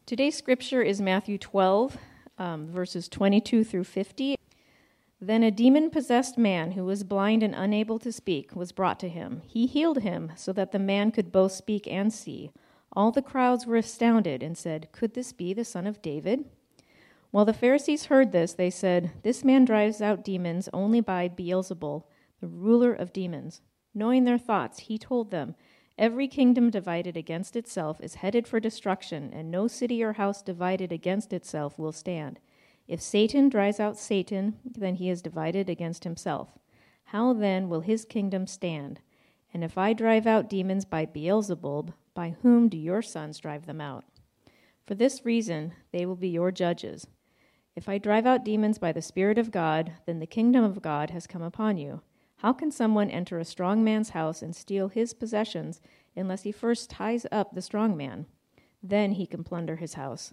Today's scripture is Matthew 12, verses 22 through 50. Then a demon-possessed man who was blind and unable to speak was brought to him. He healed him so that the man could both speak and see. All the crowds were astounded and said, "Could this be the son of David?" While the Pharisees heard this, they said, "This man drives out demons only by Beelzebul, the ruler of demons." Knowing their thoughts, he told them, "Every kingdom divided against itself is headed for destruction, and no city or house divided against itself will stand. If Satan drives out Satan, then he is divided against himself. How then will his kingdom stand? And if I drive out demons by Beelzebub, by whom do your sons drive them out? For this reason, they will be your judges. If I drive out demons by the Spirit of God, then the kingdom of God has come upon you. How can someone enter a strong man's house and steal his possessions unless he first ties up the strong man? Then he can plunder his house.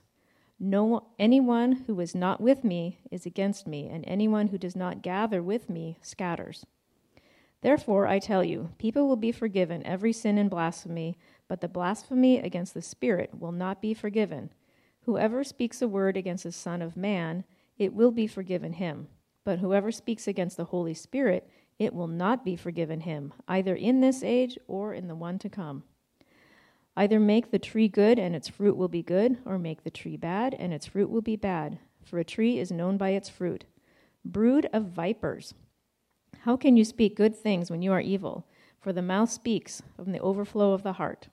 Anyone who is not with me is against me, and anyone who does not gather with me scatters. Therefore, I tell you, people will be forgiven every sin and blasphemy, but the blasphemy against the Spirit will not be forgiven. Whoever speaks a word against the Son of Man, it will be forgiven him. But whoever speaks against the Holy Spirit, it will not be forgiven him, either in this age or in the one to come. Either make the tree good, and its fruit will be good, or make the tree bad, and its fruit will be bad. For a tree is known by its fruit. Brood of vipers! How can you speak good things when you are evil? For the mouth speaks from the overflow of the heart.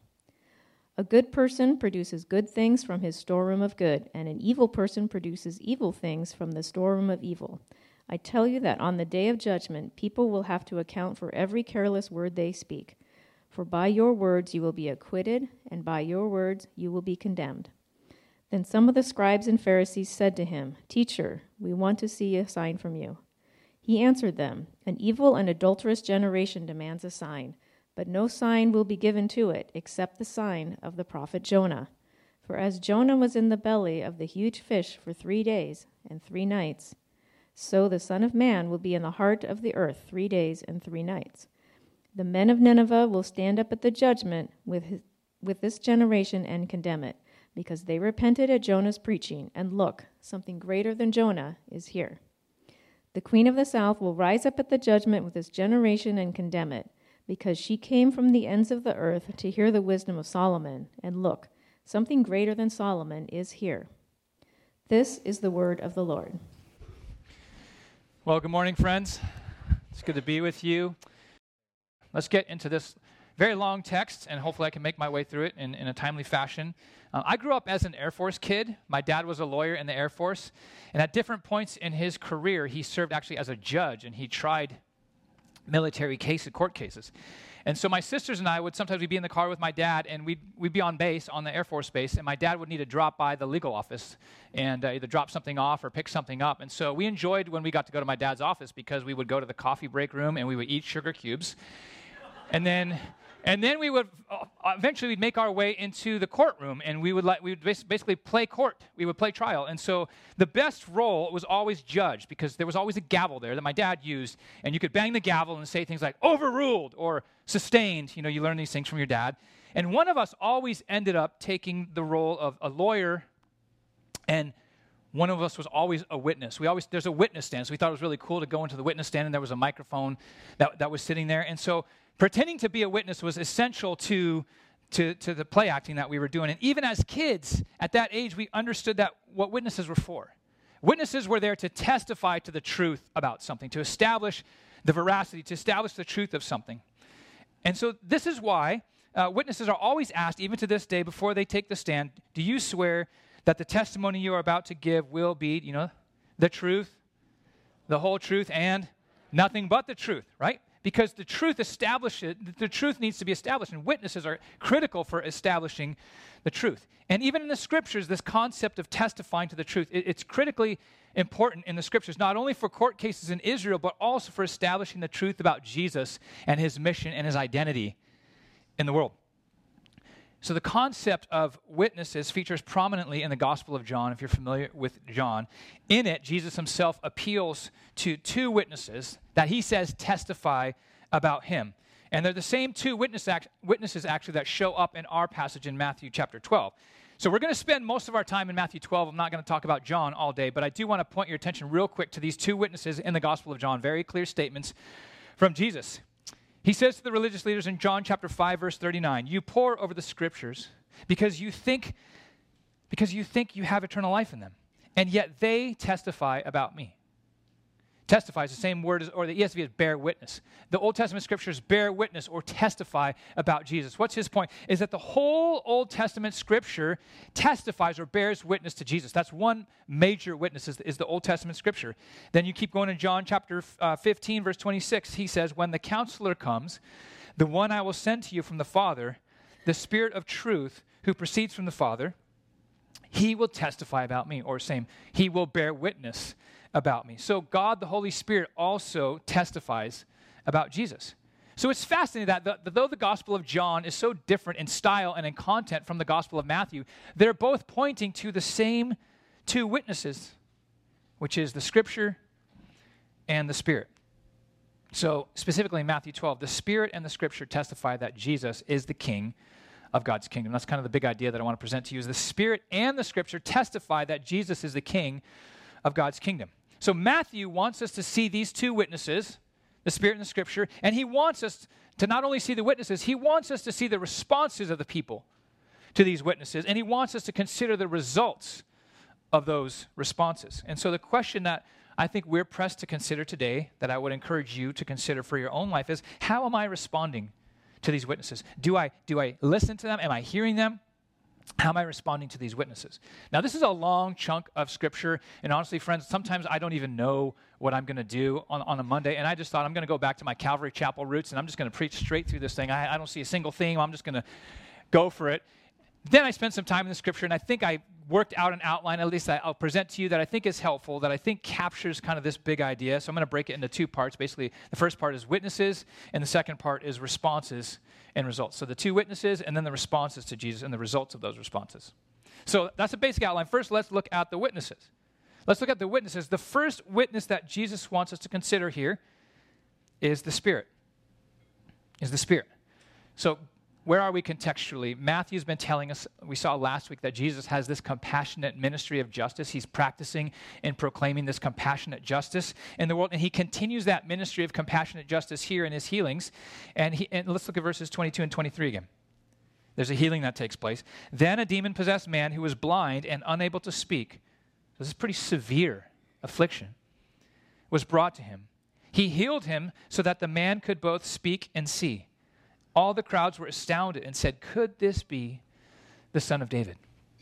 A good person produces good things from his storeroom of good, and an evil person produces evil things from the storeroom of evil. I tell you that on the day of judgment, people will have to account for every careless word they speak. For by your words you will be acquitted, and by your words you will be condemned. Then some of the scribes and Pharisees said to him, "Teacher, we want to see a sign from you." He answered them, "An evil and adulterous generation demands a sign, but no sign will be given to it except the sign of the prophet Jonah. For as Jonah was in the belly of the huge fish for 3 days and 3 nights, so the Son of Man will be in the heart of the earth 3 days and 3 nights. The men of Nineveh will stand up at the judgment with this generation and condemn it, because they repented at Jonah's preaching, and look, something greater than Jonah is here. The queen of the south will rise up at the judgment with this generation and condemn it, because she came from the ends of the earth to hear the wisdom of Solomon, and look, something greater than Solomon is here." This is the word of the Lord. Well, good morning, friends. It's good to be with you. Let's get into this very long text, and hopefully I can make my way through it in a timely fashion. I grew up as an Air Force kid. My dad was a lawyer in the Air Force, and at different points in his career, he served actually as a judge, and he tried military court cases. And so my sisters and I would sometimes be in the car with my dad, and we'd be on base, on the Air Force base, and my dad would need to drop by the legal office and either drop something off or pick something up. And so we enjoyed when we got to go to my dad's office because we would go to the coffee break room and we would eat sugar cubes. And then we would eventually we'd make our way into the courtroom, and we would basically play court. We would play trial. And so the best role was always judge, because there was always a gavel there that my dad used, and you could bang the gavel and say things like overruled or sustained. You know, you learn these things from your dad. And one of us always ended up taking the role of a lawyer, and one of us was always a witness. There's a witness stand, so we thought it was really cool to go into the witness stand, and there was a microphone that was sitting there. And so pretending to be a witness was essential to the play acting that we were doing. And even as kids, at that age, we understood that what witnesses were for. Witnesses were there to testify to the truth about something, to establish the veracity, to establish the truth of something. And so this is why witnesses are always asked, even to this day, before they take the stand, do you swear that the testimony you are about to give will be, the truth, the whole truth, and nothing but the truth, right? Because the truth needs to be established, and witnesses are critical for establishing the truth. And even in the scriptures, this concept of testifying to the truth, it's critically important in the scriptures, not only for court cases in Israel, but also for establishing the truth about Jesus and his mission and his identity in the world. So the concept of witnesses features prominently in the Gospel of John, if you're familiar with John. In it, Jesus himself appeals to 2 witnesses that he says testify about him. And they're the same 2 witnesses actually that show up in our passage in Matthew chapter 12. So we're going to spend most of our time in Matthew 12. I'm not going to talk about John all day, but I do want to point your attention real quick to these two witnesses in the Gospel of John, very clear statements from Jesus. He says to the religious leaders in John chapter 5, verse 39, "You pore over the scriptures because you think you have eternal life in them, and yet they testify about me." Testify is the same word, or the ESV is bear witness. The Old Testament scriptures bear witness or testify about Jesus. What's his point? Is that the whole Old Testament scripture testifies or bears witness to Jesus. That's one major witness is the Old Testament scripture. Then you keep going in John chapter 15, verse 26. He says, "When the counselor comes, the one I will send to you from the Father, the Spirit of truth who proceeds from the Father, he will testify about me," or same, he will bear witness about me. So God, the Holy Spirit, also testifies about Jesus. So it's fascinating that though the Gospel of John is so different in style and in content from the Gospel of Matthew, they're both pointing to the same two witnesses, which is the Scripture and the Spirit. So specifically in Matthew 12, the Spirit and the Scripture testify that Jesus is the King of God's kingdom. That's kind of the big idea that I want to present to you, is the Spirit and the Scripture testify that Jesus is the King of God's kingdom. So Matthew wants us to see these two witnesses, the Spirit and the Scripture, and he wants us to not only see the witnesses, he wants us to see the responses of the people to these witnesses, and he wants us to consider the results of those responses. And so the question that I think we're pressed to consider today, that I would encourage you to consider for your own life, is how am I responding to these witnesses? Do I listen to them? Am I hearing them? How am I responding to these witnesses? Now, this is a long chunk of Scripture, and honestly, friends, sometimes I don't even know what I'm going to do on a Monday, and I just thought I'm going to go back to my Calvary Chapel roots, and I'm just going to preach straight through this thing. I don't see a single theme. I'm just going to go for it. Then I spent some time in the Scripture, and I think I worked out an outline, at least I'll present to you, that I think is helpful, that I think captures kind of this big idea. So I'm going to break it into two parts. Basically, the first part is witnesses, and the second part is responses and results. So the two witnesses, and then the responses to Jesus and the results of those responses. So that's a basic outline. First, let's look at the witnesses. Let's look at the witnesses. The first witness that Jesus wants us to consider here is the Spirit. So where are we contextually? Matthew's been telling us, we saw last week, that Jesus has this compassionate ministry of justice. He's practicing and proclaiming this compassionate justice in the world, and he continues that ministry of compassionate justice here in his healings. And let's look at verses 22 and 23 again. There's a healing that takes place. "Then a demon-possessed man who was blind and unable to speak," so this is pretty severe affliction, "was brought to him. He healed him so that the man could both speak and see. All the crowds were astounded and said, 'Could this be the Son of David?'"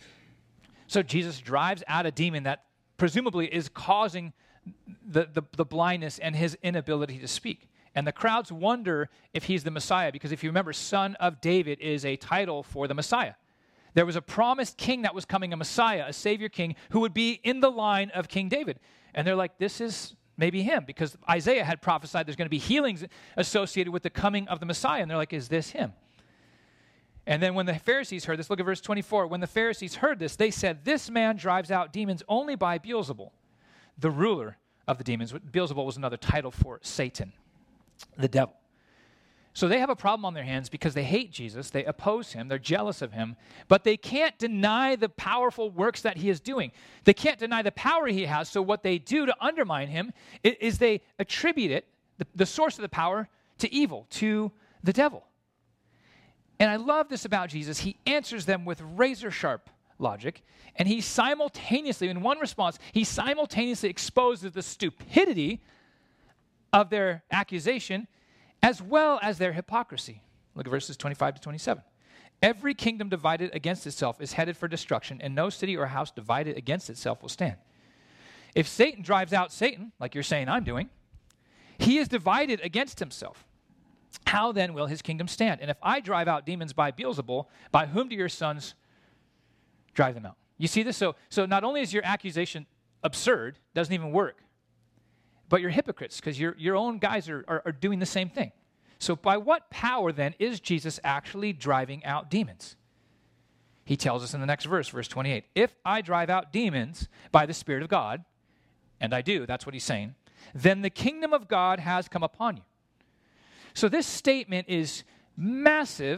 So Jesus drives out a demon that presumably is causing the blindness and his inability to speak. And the crowds wonder if he's the Messiah, because if you remember, Son of David is a title for the Messiah. There was a promised king that was coming, a Messiah, a Savior king, who would be in the line of King David. And they're like, this is maybe him, because Isaiah had prophesied there's going to be healings associated with the coming of the Messiah. And they're like, is this him? And then when the Pharisees heard this, look at verse 24. When the Pharisees heard this, they said, "This man drives out demons only by Beelzebul, the ruler of the demons." Beelzebul was another title for Satan, the devil. So they have a problem on their hands because they hate Jesus, they oppose him, they're jealous of him, but they can't deny the powerful works that he is doing. They can't deny the power he has, so what they do to undermine him is they attribute it, the source of the power, to evil, to the devil. And I love this about Jesus. He answers them with razor-sharp logic, and he simultaneously, in one response, he simultaneously exposes the stupidity of their accusation as well as their hypocrisy. Look at verses 25 to 27. "Every kingdom divided against itself is headed for destruction, and no city or house divided against itself will stand. If Satan drives out Satan, like you're saying I'm doing, he is divided against himself. How then will his kingdom stand? And if I drive out demons by Beelzebul, by whom do your sons drive them out?" You see this? So not only is your accusation absurd, doesn't even work, but you're hypocrites, because your own guys are doing the same thing. So by what power then is Jesus actually driving out demons? He tells us in the next verse, verse 28, "If I drive out demons by the Spirit of God," and I do, that's what he's saying, "then the kingdom of God has come upon you." So this statement is massive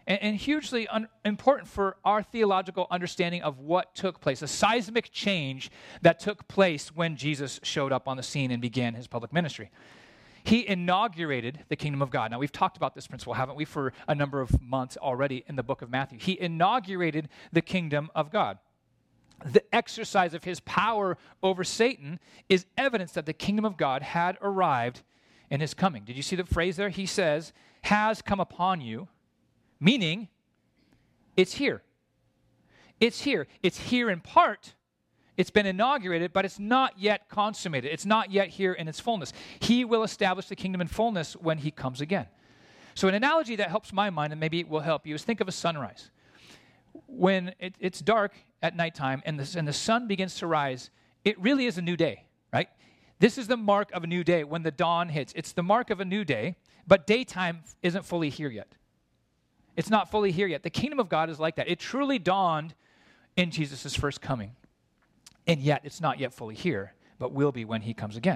and hugely important for our theological understanding of what took place, a seismic change that took place when Jesus showed up on the scene and began his public ministry. He inaugurated the kingdom of God. Now, we've talked about this principle, haven't we, for a number of months already in the book of Matthew. He inaugurated the kingdom of God. The exercise of his power over Satan is evidence that the kingdom of God had arrived in his coming. Did you see the phrase there? He says, has come upon you, meaning it's here. It's here. It's here in part. It's been inaugurated, but it's not yet consummated. It's not yet here in its fullness. He will establish the kingdom in fullness when he comes again. So an analogy that helps my mind, and maybe it will help you, is think of a sunrise. When it's dark at nighttime and the sun begins to rise, it really is a new day, right? This is the mark of a new day when the dawn hits. It's the mark of a new day, but daytime isn't fully here yet. It's not fully here yet. The kingdom of God is like that. It truly dawned in Jesus' first coming. And yet, it's not yet fully here, but will be when he comes again.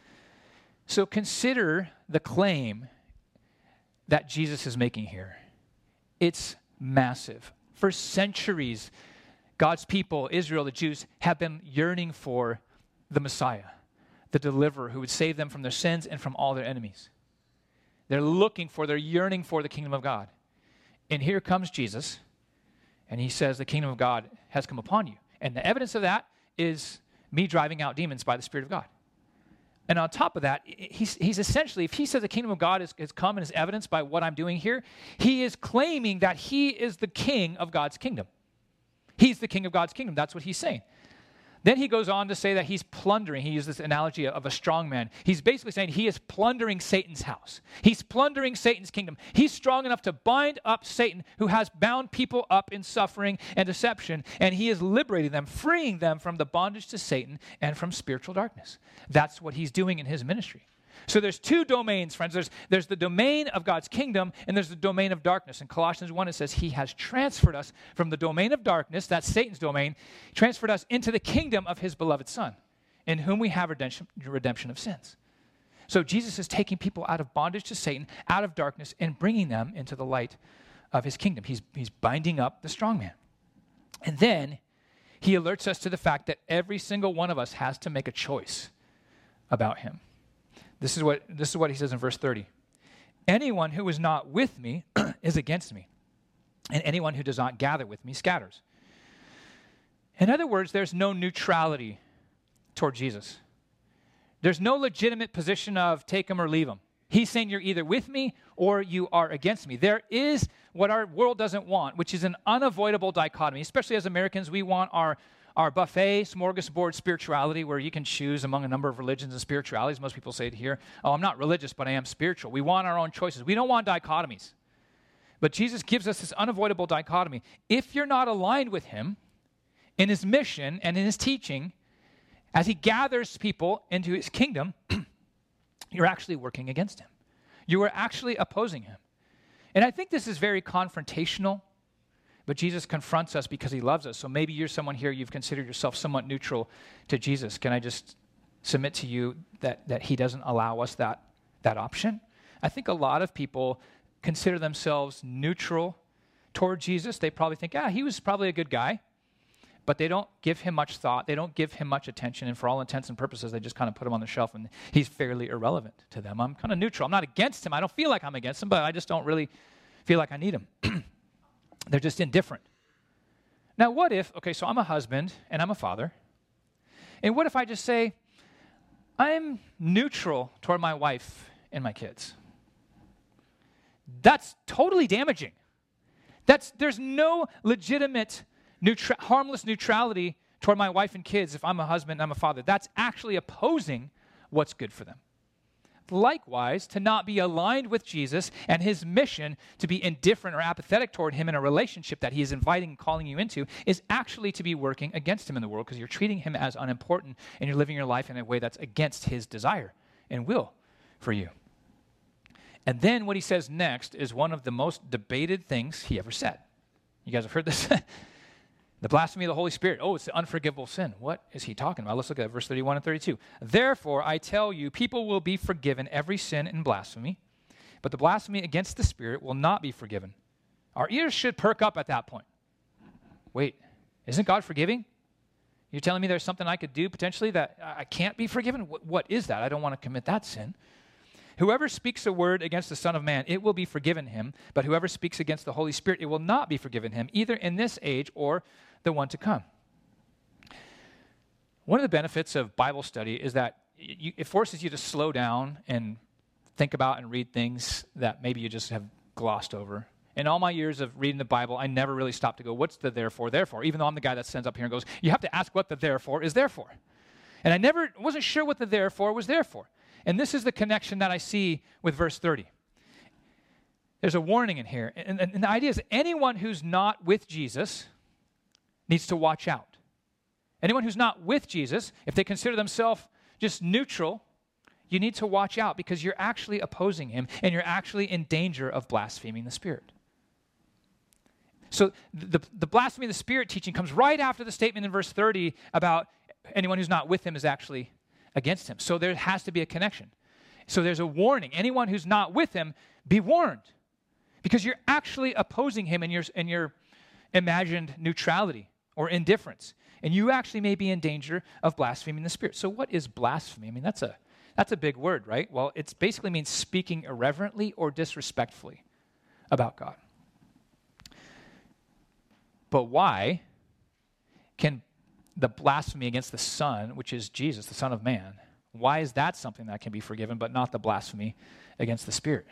So consider the claim that Jesus is making here. It's massive. For centuries, God's people, Israel, the Jews, have been yearning for the Messiah, the deliverer who would save them from their sins and from all their enemies. They're yearning for the kingdom of God. And here comes Jesus, and he says, the kingdom of God has come upon you. And the evidence of that is me driving out demons by the Spirit of God. And on top of that, he's essentially, if he says the kingdom of God has come and is evidenced by what I'm doing here, he is claiming that he is the king of God's kingdom. He's the king of God's kingdom. That's what he's saying. Then he goes on to say that he's plundering. He uses this analogy of a strong man. He's basically saying he is plundering Satan's house. He's plundering Satan's kingdom. He's strong enough to bind up Satan, who has bound people up in suffering and deception, and he is liberating them, freeing them from the bondage to Satan and from spiritual darkness. That's what he's doing in his ministry. So there's two domains, friends. There's the domain of God's kingdom, and there's the domain of darkness. In Colossians 1, it says he has transferred us from the domain of darkness, that's Satan's domain, transferred us into the kingdom of his beloved Son, in whom we have redemption of sins. So Jesus is taking people out of bondage to Satan, out of darkness, and bringing them into the light of his kingdom. He's binding up the strong man. And then he alerts us to the fact that every single one of us has to make a choice about him. This is what he says in verse 30. Anyone who is not with me is against me, and anyone who does not gather with me scatters. In other words, there's no neutrality toward Jesus. There's no legitimate position of take him or leave him. He's saying you're either with me or you are against me. There is what our world doesn't want, which is an unavoidable dichotomy. Especially as Americans, we want our buffet, smorgasbord spirituality, where you can choose among a number of religions and spiritualities. Most people say it here, I'm not religious, but I am spiritual. We want our own choices. We don't want dichotomies. But Jesus gives us this unavoidable dichotomy. If you're not aligned with him in his mission and in his teaching, as he gathers people into his kingdom, you're actually working against him. You are actually opposing him. And I think this is very confrontational. But Jesus confronts us because he loves us. So maybe you're someone here, you've considered yourself somewhat neutral to Jesus. Can I just submit to you that he doesn't allow us that option? I think a lot of people consider themselves neutral toward Jesus. They probably think, he was probably a good guy. But they don't give him much thought. They don't give him much attention. And for all intents and purposes, they just kind of put him on the shelf, and he's fairly irrelevant to them. I'm kind of neutral. I'm not against him. I don't feel like I'm against him, but I just don't really feel like I need him. They're just indifferent. Now, what if, so I'm a husband and I'm a father. And what if I just say, I'm neutral toward my wife and my kids? That's totally damaging. There's no legitimate harmless neutrality toward my wife and kids if I'm a husband and I'm a father. That's actually opposing what's good for them. Likewise, to not be aligned with Jesus and his mission to be indifferent or apathetic toward him in a relationship that he is inviting and calling you into is actually to be working against him in the world, because you're treating him as unimportant and you're living your life in a way that's against his desire and will for you. And then what he says next is one of the most debated things he ever said. You guys have heard this? The blasphemy of the Holy Spirit. It's the unforgivable sin. What is he talking about? Let's look at verse 31 and 32. Therefore, I tell you, people will be forgiven every sin and blasphemy, but the blasphemy against the Spirit will not be forgiven. Our ears should perk up at that point. Wait, isn't God forgiving? You're telling me there's something I could do potentially that I can't be forgiven? What is that? I don't want to commit that sin. Whoever speaks a word against the Son of Man, it will be forgiven him. But whoever speaks against the Holy Spirit, it will not be forgiven him, either in this age or the one to come. One of the benefits of Bible study is that it forces you to slow down and think about and read things that maybe you just have glossed over. In all my years of reading the Bible, I never really stopped to go, what's the therefore, even though I'm the guy that stands up here and goes, you have to ask what the therefore is there for. And I wasn't sure what the therefore was there for. And this is the connection that I see with verse 30. There's a warning in here. And the idea is anyone who's not with Jesus needs to watch out. Anyone who's not with Jesus, if they consider themselves just neutral, you need to watch out because you're actually opposing him and you're actually in danger of blaspheming the Spirit. So the blasphemy of the Spirit teaching comes right after the statement in verse 30 about anyone who's not with him is actually against him. So there has to be a connection. So there's a warning. Anyone who's not with him, be warned. Because you're actually opposing him in your imagined neutrality or indifference. And you actually may be in danger of blaspheming the Spirit. So what is blasphemy? I mean, that's a big word, right? Well, it basically means speaking irreverently or disrespectfully about God. But why can the blasphemy against the Son, which is Jesus, the Son of Man, why is that something that can be forgiven, but not the blasphemy against the Spirit?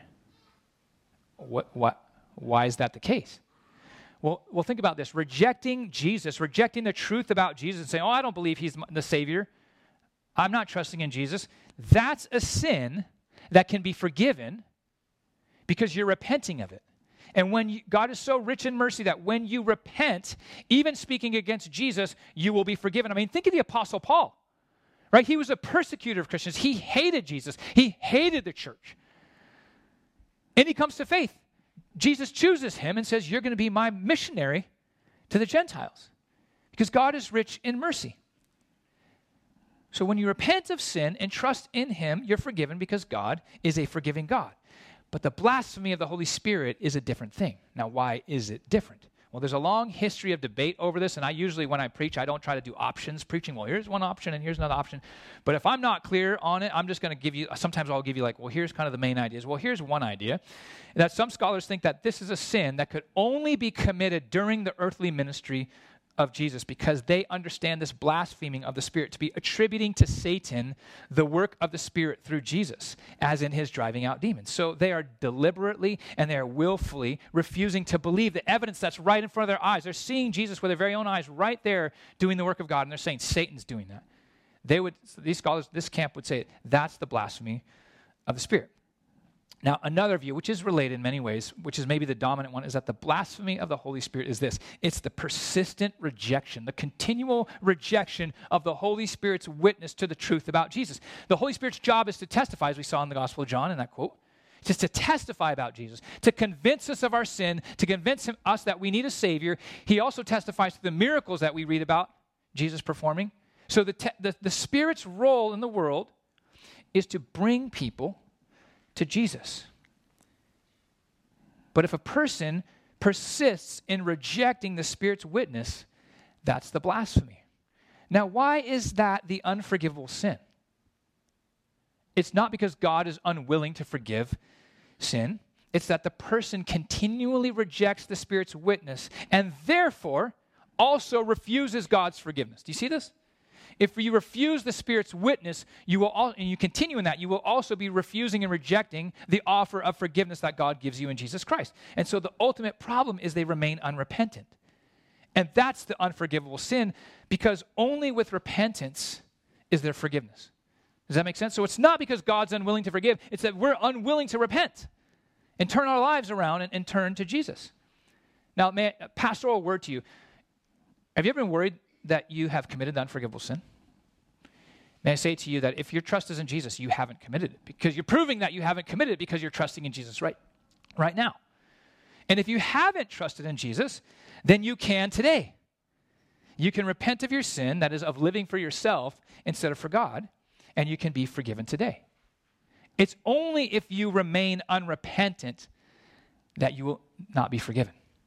Why is that the case? Well, think about this. Rejecting Jesus, rejecting the truth about Jesus and saying, I don't believe he's the Savior. I'm not trusting in Jesus. That's a sin that can be forgiven because you're repenting of it. And God is so rich in mercy that when you repent, even speaking against Jesus, you will be forgiven. I mean, think of the Apostle Paul, right? He was a persecutor of Christians. He hated Jesus. He hated the church. And he comes to faith. Jesus chooses him and says, you're going to be my missionary to the Gentiles because God is rich in mercy. So when you repent of sin and trust in him, you're forgiven because God is a forgiving God. But the blasphemy of the Holy Spirit is a different thing. Now, why is it different? Well, there's a long history of debate over this, and I usually, when I preach, I don't try to do options preaching. Well, here's one option and here's another option. But if I'm not clear on it, I'm just going to give you, sometimes I'll give you like, well, here's kind of the main ideas. Well, here's one idea, that some scholars think that this is a sin that could only be committed during the earthly ministry of Jesus because they understand this blaspheming of the Spirit to be attributing to Satan the work of the Spirit through Jesus, as in his driving out demons. So they are deliberately and they are willfully refusing to believe the evidence that's right in front of their eyes. They're seeing Jesus with their very own eyes right there doing the work of God, and they're saying Satan's doing that. These scholars, this camp would say that's the blasphemy of the Spirit. Now, another view, which is related in many ways, which is maybe the dominant one, is that the blasphemy of the Holy Spirit is this. It's the persistent rejection, the continual rejection of the Holy Spirit's witness to the truth about Jesus. The Holy Spirit's job is to testify, as we saw in the Gospel of John in that quote. It's just to testify about Jesus, to convince us of our sin, to convince us that we need a Savior. He also testifies to the miracles that we read about Jesus performing. So the Spirit's role in the world is to bring people to Jesus. But if a person persists in rejecting the Spirit's witness, that's the blasphemy. Now, why is that the unforgivable sin? It's not because God is unwilling to forgive sin. It's that the person continually rejects the Spirit's witness and therefore also refuses God's forgiveness. Do you see this? If you refuse the Spirit's witness, and you continue in that, you will also be refusing and rejecting the offer of forgiveness that God gives you in Jesus Christ. And so the ultimate problem is they remain unrepentant. And that's the unforgivable sin, because only with repentance is there forgiveness. Does that make sense? So it's not because God's unwilling to forgive, it's that we're unwilling to repent and turn our lives around and turn to Jesus. Now, a pastoral word to you. Have you ever been worried that you have committed the unforgivable sin? May I say to you that if your trust is in Jesus, you haven't committed it, because you're proving that you haven't committed it because you're trusting in Jesus right now. And if you haven't trusted in Jesus, then you can today. You can repent of your sin, that is, of living for yourself instead of for God, and you can be forgiven today. It's only if you remain unrepentant that you will not be forgiven.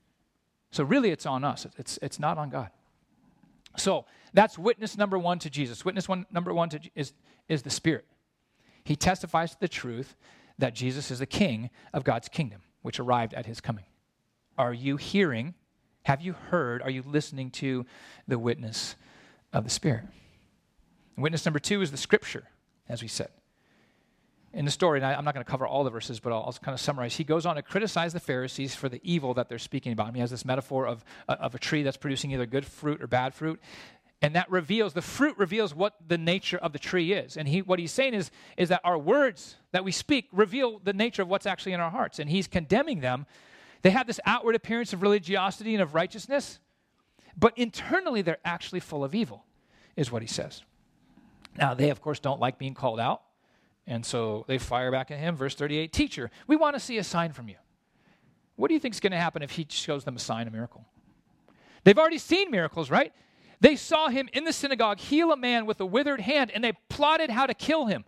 So really it's on us. It's not on God. So that's witness number one to Jesus. Number one is the Spirit. He testifies to the truth that Jesus is the king of God's kingdom, which arrived at his coming. Are you hearing? Have you heard? Are you listening to the witness of the Spirit? And witness number two is the Scripture, as we said. In the story, and I'm not going to cover all the verses, but I'll kind of summarize. He goes on to criticize the Pharisees for the evil that they're speaking about. He has this metaphor of a tree that's producing either good fruit or bad fruit. And that the fruit reveals what the nature of the tree is. And what he's saying is that our words that we speak reveal the nature of what's actually in our hearts. And he's condemning them. They have this outward appearance of religiosity and of righteousness, but internally they're actually full of evil, is what he says. Now, they, of course, don't like being called out. And so they fire back at him. Verse 38, "Teacher, we want to see a sign from you." What do you think is going to happen if he shows them a sign, a miracle? They've already seen miracles, right? They saw him in the synagogue heal a man with a withered hand, and they plotted how to kill him.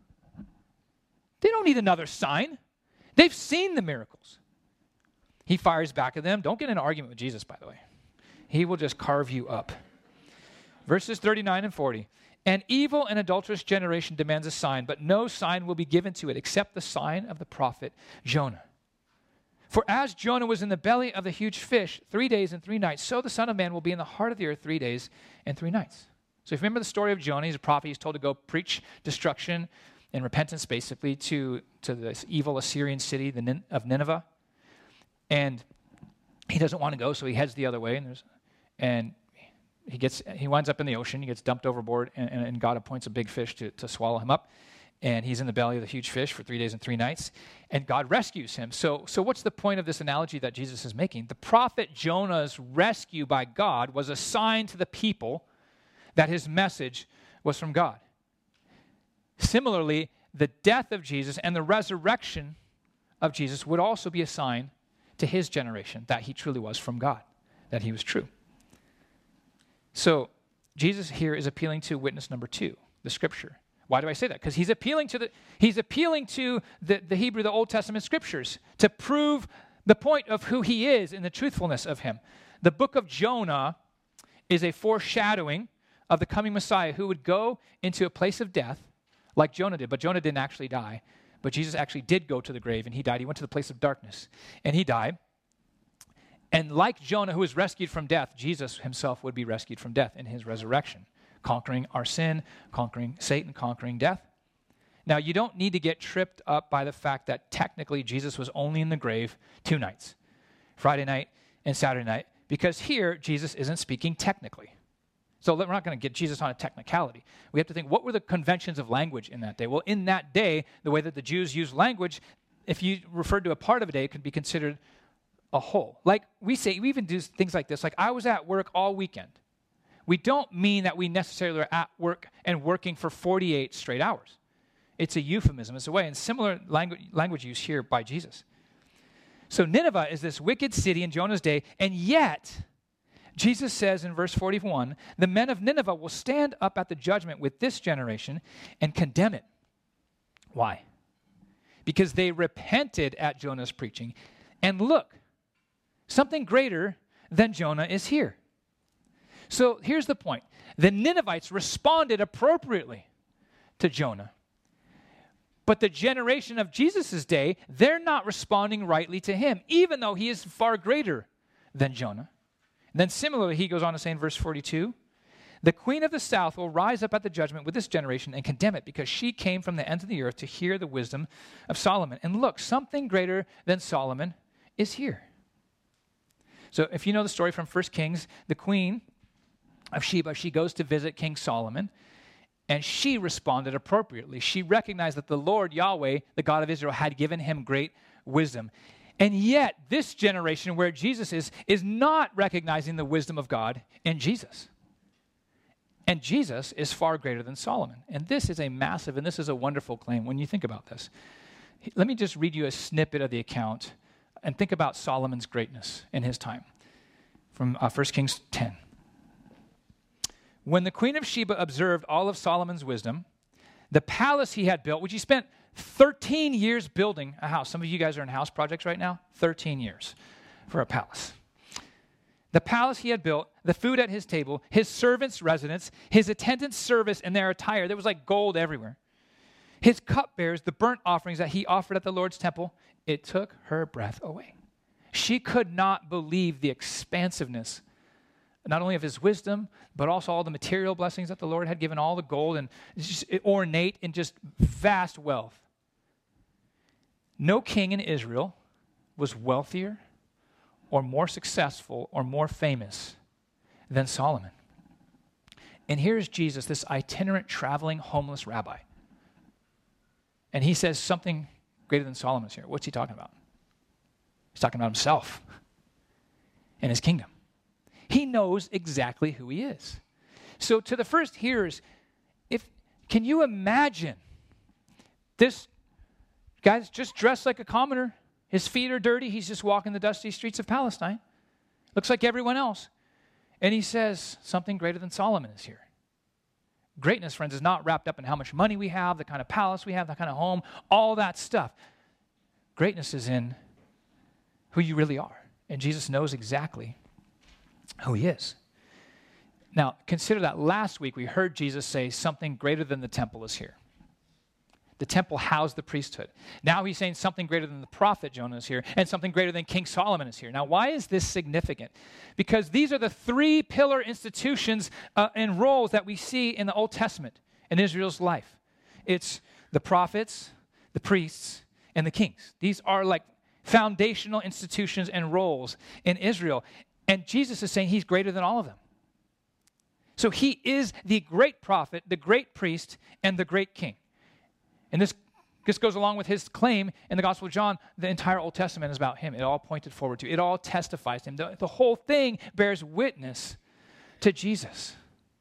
They don't need another sign. They've seen the miracles. He fires back at them. Don't get in an argument with Jesus, by the way. He will just carve you up. Verses 39 and 40. "An evil and adulterous generation demands a sign, but no sign will be given to it except the sign of the prophet Jonah. For as Jonah was in the belly of the huge fish 3 days and 3 nights, so the Son of Man will be in the heart of the earth 3 days and 3 nights." So if you remember the story of Jonah, he's a prophet. He's told to go preach destruction and repentance, basically, to this evil Assyrian city of Nineveh. And he doesn't want to go, so he heads the other way. And he winds up in the ocean. He gets dumped overboard, and God appoints a big fish to swallow him up. And he's in the belly of the huge fish for 3 days and 3 nights. And God rescues him. So what's the point of this analogy that Jesus is making? The prophet Jonah's rescue by God was a sign to the people that his message was from God. Similarly, the death of Jesus and the resurrection of Jesus would also be a sign to his generation that he truly was from God, that he was true. So Jesus here is appealing to witness number two, the Scripture. Why do I say that? Because he's appealing to the Hebrew, the Old Testament Scriptures, to prove the point of who he is and the truthfulness of him. The book of Jonah is a foreshadowing of the coming Messiah who would go into a place of death like Jonah did. But Jonah didn't actually die. But Jesus actually did go to the grave, and he died. He went to the place of darkness, and he died. And like Jonah, who was rescued from death, Jesus himself would be rescued from death in his resurrection, conquering our sin, conquering Satan, conquering death. Now, you don't need to get tripped up by the fact that technically Jesus was only in the grave 2 nights, Friday night and Saturday night, because here Jesus isn't speaking technically. So we're not going to get Jesus on a technicality. We have to think, what were the conventions of language in that day? Well, in that day, the way that the Jews used language, if you referred to a part of a day, it could be considered a whole. Like we even do things like this, like I was at work all weekend. We don't mean that we necessarily are at work and working for 48 straight hours. It's a euphemism. It's a way. And similar language use here by Jesus. So Nineveh is this wicked city in Jonah's day, and yet Jesus says in verse 41, the men of Nineveh will stand up at the judgment with this generation and condemn it. Why? Because they repented at Jonah's preaching. And look, something greater than Jonah is here. So here's the point. The Ninevites responded appropriately to Jonah. But the generation of Jesus' day, they're not responding rightly to him, even though he is far greater than Jonah. And then similarly, he goes on to say in verse 42, the queen of the south will rise up at the judgment with this generation and condemn it, because she came from the ends of the earth to hear the wisdom of Solomon. And look, something greater than Solomon is here. So if you know the story from 1 Kings, the queen of Sheba, she goes to visit King Solomon, and she responded appropriately. She recognized that the Lord, Yahweh, the God of Israel, had given him great wisdom. And yet, this generation where Jesus is not recognizing the wisdom of God in Jesus. And Jesus is far greater than Solomon. And this is a massive, and this is a wonderful claim when you think about this. Let me just read you a snippet of the account and think about Solomon's greatness in his time from 1 Kings 10. When the queen of Sheba observed all of Solomon's wisdom, the palace he had built, which he spent 13 years building a house. Some of you guys are in house projects right now. 13 years for a palace. the palace he had built, the food at his table, his servants' residence, his attendants' service and their attire. There was like gold everywhere. His cupbearers, the burnt offerings that he offered at the Lord's temple, it took her breath away. She could not believe the expansiveness, not only of his wisdom, but also all the material blessings that the Lord had given, all the gold and just ornate and just vast wealth. No king in Israel was wealthier or more successful or more famous than Solomon. And here's Jesus, this itinerant, traveling, homeless rabbi. And he says something greater than Solomon's here. What's he talking about? He's talking about himself and his kingdom. He knows exactly who he is. So to the first hearers, can you imagine this guy's just dressed like a commoner? His feet are dirty. He's just walking the dusty streets of Palestine. Looks like everyone else. And he says, something greater than Solomon is here. Greatness, friends, is not wrapped up in how much money we have, the kind of palace we have, the kind of home, all that stuff. Greatness is in who you really are. And Jesus knows exactly who he is. Now, consider that last week we heard Jesus say something greater than the temple is here. The temple housed the priesthood. Now he's saying something greater than the prophet Jonah is here, and something greater than King Solomon is here. Now, why is this significant? Because these are the three pillar institutions and roles that we see in the Old Testament in Israel's life. It's the prophets, the priests, and the kings. These are like foundational institutions and roles in Israel. And Jesus is saying he's greater than all of them. So he is the great prophet, the great priest, and the great king. And this goes along with his claim in the Gospel of John. The entire Old Testament is about him. It all pointed forward to. It all testifies to him. The whole thing bears witness to Jesus.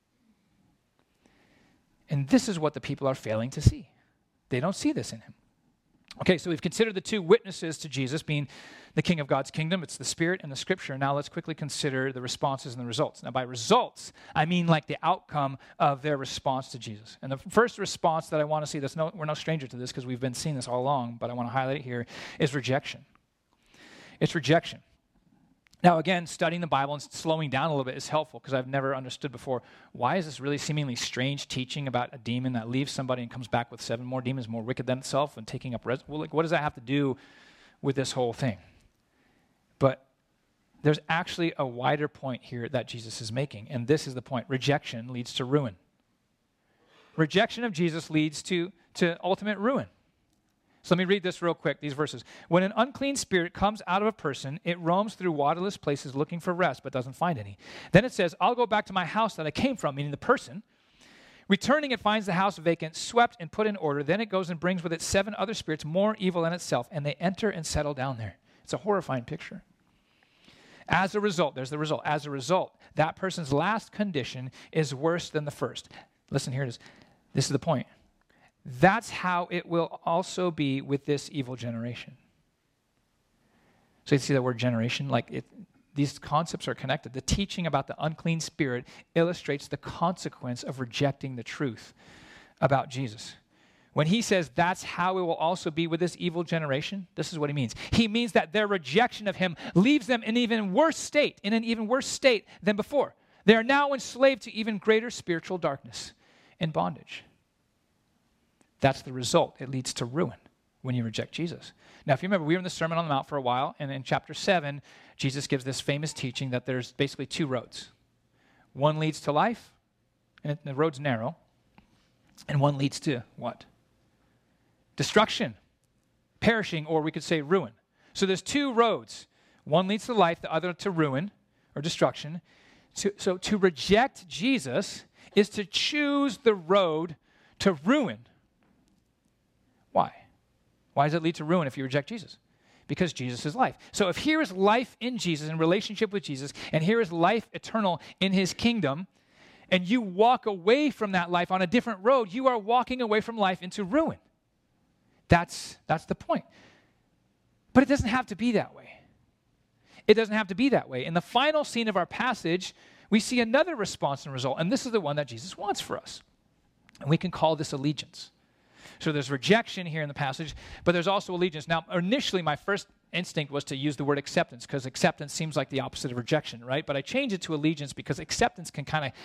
And this is what the people are failing to see. They don't see this in him. Okay, so we've considered the two witnesses to Jesus being the King of God's kingdom. It's the Spirit and the Scripture. Now let's quickly consider the responses and the results. Now by results, I mean like the outcome of their response to Jesus. And the first response that I want to see, we're no stranger to this because we've been seeing this all along, but I want to highlight it here, is rejection. It's rejection. Now again, studying the Bible and slowing down a little bit is helpful because I've never understood before, why is this really seemingly strange teaching about a demon that leaves somebody and comes back with 7 more demons more wicked than itself and taking up what does that have to do with this whole thing? But there's actually a wider point here that Jesus is making, and this is the point. Rejection leads to ruin. Rejection of Jesus leads to ultimate ruin. So let me read this real quick, these verses. When an unclean spirit comes out of a person, it roams through waterless places looking for rest, but doesn't find any. Then it says, I'll go back to my house that I came from, meaning the person. Returning, it finds the house vacant, swept, and put in order. Then it goes and brings with it 7 other spirits more evil than itself, and they enter and settle down there. It's a horrifying picture. As a result, there's the result. As a result, that person's last condition is worse than the first. Listen, here it is. This is the point. That's how it will also be with this evil generation. So you see that word generation? These concepts are connected. The teaching about the unclean spirit illustrates the consequence of rejecting the truth about Jesus. When he says that's how it will also be with this evil generation, this is what he means. He means that their rejection of him leaves them in an even worse state than before. They are now enslaved to even greater spiritual darkness and bondage. That's the result. It leads to ruin when you reject Jesus. Now, if you remember, we were in the Sermon on the Mount for a while, and in chapter 7, Jesus gives this famous teaching that there's basically 2 roads. One leads to life, and the road's narrow, and one leads to what? Destruction, perishing, or we could say ruin. So there's 2 roads. One leads to life, the other to ruin or destruction. So to reject Jesus is to choose the road to ruin. Why? Why does it lead to ruin if you reject Jesus? Because Jesus is life. So if here is life in Jesus, in relationship with Jesus, and here is life eternal in his kingdom, and you walk away from that life on a different road, you are walking away from life into ruin. That's the point. But it doesn't have to be that way. It doesn't have to be that way. In the final scene of our passage, we see another response and result, and this is the one that Jesus wants for us. And we can call this allegiance. So there's rejection here in the passage, but there's also allegiance. Now, initially, my first instinct was to use the word acceptance because acceptance seems like the opposite of rejection, right? But I changed it to allegiance because acceptance can kind of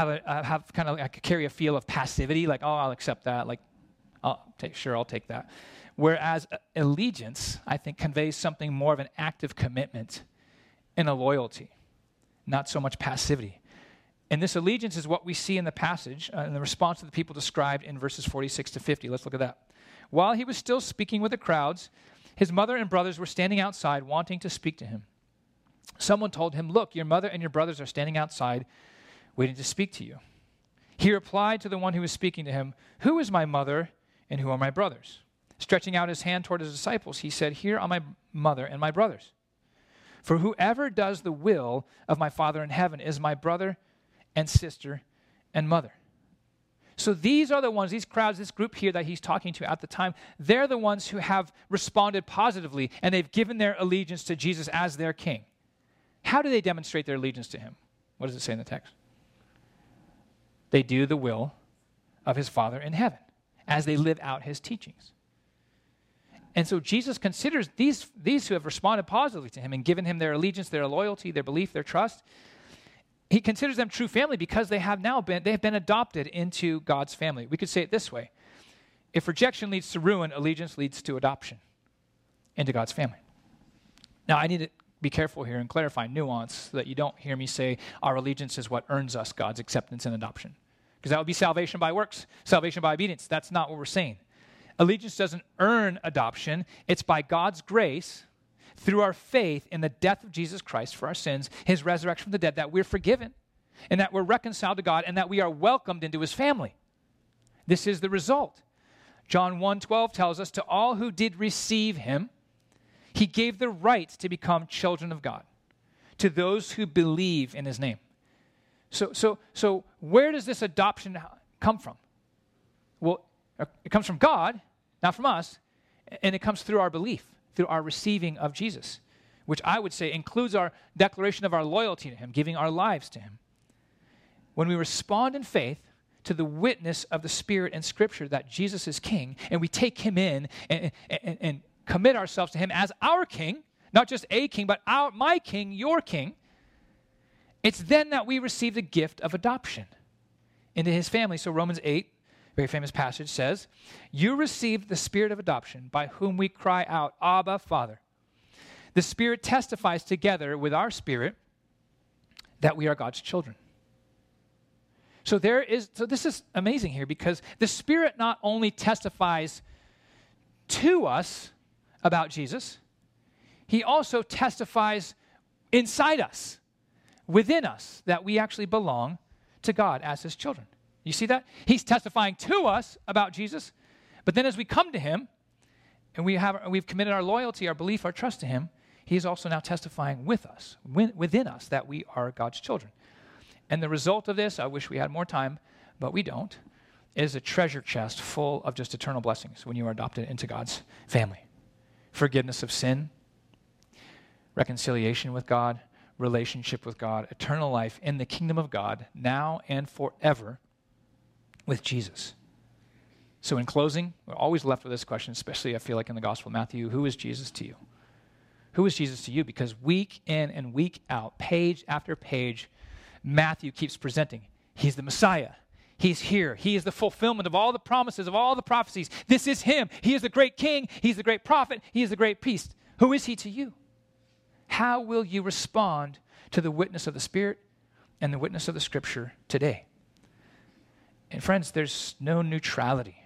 carry a feel of passivity, like, oh, I'll accept that, like, I'll take that. Whereas allegiance, I think, conveys something more of an active commitment and a loyalty, not so much passivity. And this allegiance is what we see in the passage, in the response to the people described in verses 46 to 50. Let's look at that. While he was still speaking with the crowds, his mother and brothers were standing outside wanting to speak to him. Someone told him, "Look, your mother and your brothers are standing outside waiting to speak to you." He replied to the one who was speaking to him, "Who is my mother and who are my brothers?" Stretching out his hand toward his disciples, he said, "Here are my mother and my brothers. For whoever does the will of my Father in heaven is my brother and sister and mother." So these are the ones, these crowds, this group here that he's talking to at the time, they're the ones who have responded positively and they've given their allegiance to Jesus as their king. How do they demonstrate their allegiance to him? What does it say in the text? They do the will of his Father in heaven as they live out his teachings. And so Jesus considers these who have responded positively to him and given him their allegiance, their loyalty, their belief, their trust, he considers them true family because they have been adopted into God's family. We could say it this way. If rejection leads to ruin, allegiance leads to adoption into God's family. Now, I need to be careful here and clarify nuance so that you don't hear me say our allegiance is what earns us God's acceptance and adoption. Because that would be salvation by works, salvation by obedience. That's not what we're saying. Allegiance doesn't earn adoption. It's by God's grace, through our faith in the death of Jesus Christ for our sins, his resurrection from the dead, that we're forgiven and that we're reconciled to God and that we are welcomed into his family. This is the result. John 1:12 tells us, to all who did receive him, he gave the right to become children of God, to those who believe in his name. So where does this adoption come from? Well, it comes from God, not from us, and it comes through our belief, through our receiving of Jesus, which I would say includes our declaration of our loyalty to him, giving our lives to him. When we respond in faith to the witness of the Spirit and Scripture that Jesus is King, and we take him in and commit ourselves to him as our King, not just a king, but my King, your King, it's then that we receive the gift of adoption into his family. So Romans 8, very famous passage, says, "You received the Spirit of adoption by whom we cry out, Abba, Father. The Spirit testifies together with our spirit that we are God's children." So this is amazing here because the Spirit not only testifies to us about Jesus, he also testifies inside us, within us, that we actually belong to God as his children. You see that? He's testifying to us about Jesus, but then as we come to him and we've committed our loyalty, our belief, our trust to him, he is also now testifying with us, within us, that we are God's children. And the result of this, I wish we had more time, but we don't, is a treasure chest full of just eternal blessings when you are adopted into God's family. Forgiveness of sin, reconciliation with God, relationship with God, eternal life in the kingdom of God, now and forever, with Jesus. So in closing, we're always left with this question, especially I feel like in the Gospel of Matthew, who is Jesus to you? Who is Jesus to you? Because week in and week out, page after page, Matthew keeps presenting. He's the Messiah. He's here. He is the fulfillment of all the promises, of all the prophecies. This is him. He is the great king. He's the great prophet. He is the great priest. Who is he to you? How will you respond to the witness of the Spirit and the witness of the Scripture today? And friends, there's no neutrality.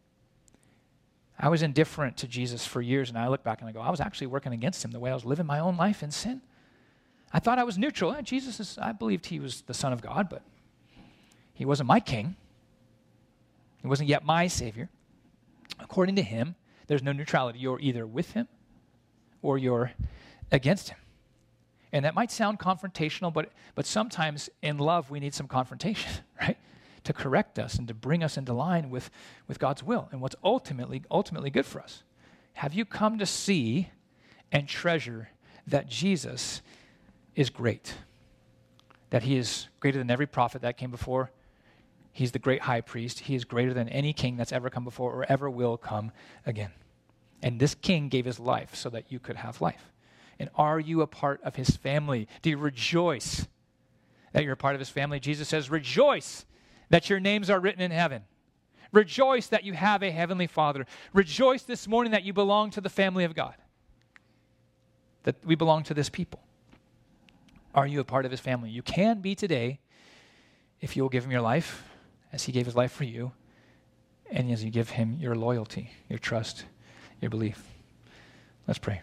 I was indifferent to Jesus for years, and I look back and I go, I was actually working against him the way I was living my own life in sin. I thought I was neutral. I believed he was the Son of God, but he wasn't my king. He wasn't yet my Savior. According to him, there's no neutrality. You're either with him or you're against him. And that might sound confrontational, but sometimes in love we need some confrontation, right? To correct us and to bring us into line with God's will and what's ultimately good for us. Have you come to see and treasure that Jesus is great? That he is greater than every prophet that came before. He's the great high priest. He is greater than any king that's ever come before or ever will come again. And this king gave his life so that you could have life. And are you a part of his family? Do you rejoice that you're a part of his family? Jesus says, rejoice that your names are written in heaven. Rejoice that you have a heavenly Father. Rejoice this morning that you belong to the family of God, that we belong to this people. Are you a part of his family? You can be today if you will give him your life as he gave his life for you, and as you give him your loyalty, your trust, your belief. Let's pray.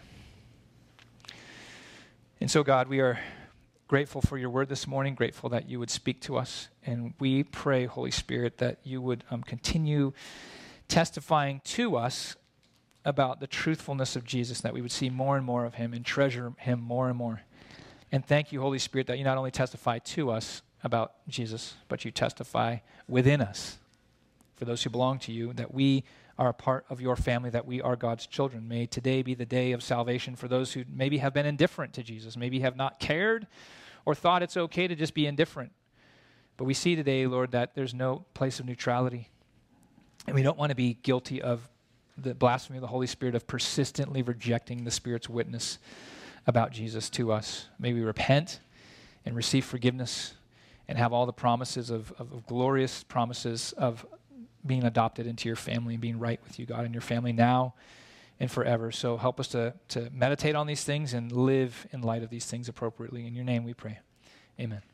And so, God, we are grateful for your word this morning, grateful that you would speak to us. And we pray, Holy Spirit, that you would continue testifying to us about the truthfulness of Jesus, that we would see more and more of him and treasure him more and more. And thank you, Holy Spirit, that you not only testify to us about Jesus, but you testify within us for those who belong to you, that we are a part of your family, that we are God's children. May today be the day of salvation for those who maybe have been indifferent to Jesus, maybe have not cared or thought it's okay to just be indifferent. But we see today, Lord, that there's no place of neutrality. And we don't want to be guilty of the blasphemy of the Holy Spirit, of persistently rejecting the Spirit's witness about Jesus to us. May we repent and receive forgiveness and have all the promises of glorious promises of being adopted into your family and being right with you, God, and your family now and forever. So help us to meditate on these things and live in light of these things appropriately. In your name we pray. Amen.